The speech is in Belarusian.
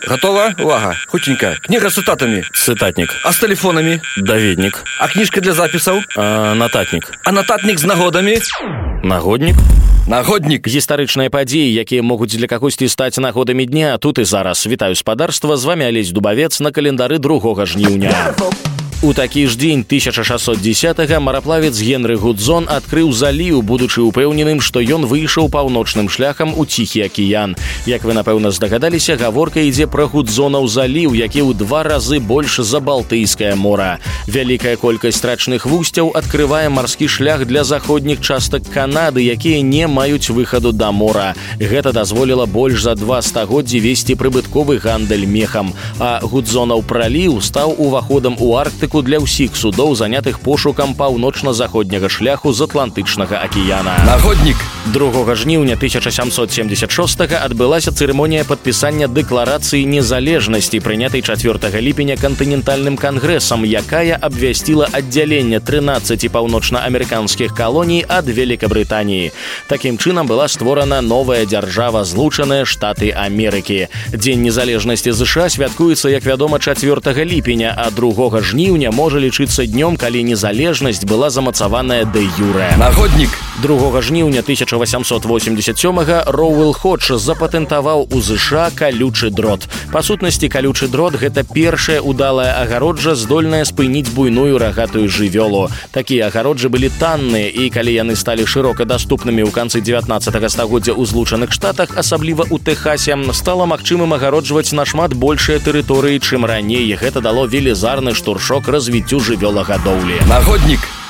Готова? Увага. Хутенька. Книга с цитатами. Цытатнік. А с телефонами? Даведнік. А книжка для записаў? Нататнік. А нататник с нагодами? Нагоднік. Нагодник. Гістарычныя падзеі, якія могуць для кагосьці стаць нагодамі дня, тут і зараз. Вітаю спадарства, з вами Алесь Дубавец на календары 2 жніўня. У такі ж дзень 1610-га мараплавец Генры Гудзон адкрыў заліў, будучы упэўненым, што ён выйшаў паўночным шляхам у Ціхі акіян. Як вы, напэўна, здагадаліся, гаворка ідзе пра Гудзонаў заліў, які ў 2 разы больш за Балтыйскае мора. Вялікая колькасць рачных вусцяў адкрывае марскі шлях для заходніх частак Канады, якія не маюць выхаду да мора. Гэта дазволіла больш за 2 стагоддзі весці прыбытковы гандаль мехам. А Гудзонаў праліў стаў уваходам у Арктыку для ўсіх судоў, занятых пошукам паўночна-заходняга шляху з Атлантычнага акіяна. Нагоднік. 2 жніўня 1776-га адбылася цырымонія падпісання дэкларацыі незалежнасці, прынятай 4 ліпеня кантынентальным кангрэсам, якая абвясціла аддзяленне 13 паўночна-амерыканскіх калоній ад Великабрытаніі. Такім чынам была створана новая дзяржава Злучаныя Штаты Амерыкі. Дзень незалежнасці ЗША святкуецца, як вядома, 4 ліпеня, а 2 жніўня можа лічыцца днём, калі незалежнасць была замацаваная дэ-юрэ. Нагоднік. 2 жніўня 1887-га Роуэл Ходж запатэнтаваў у ЗША калючы дрот. Па сутнасці, калючы дрот – гэта першая удалая агароджа, здольная спыніць буйную рагатую жывёлу. Такія агароджы былі танныя, і калі яны сталі шырока даступнымі ў канцы 19 стагоддзя ў Злучаных Штатах, асабліва ў Тэхасе, стала магчымым агароджваць нашмат большыя тэрыторыі, чым раней. Гэта дало велізарны штуршок развіццю жывёлагадоўлі. Нагоднік.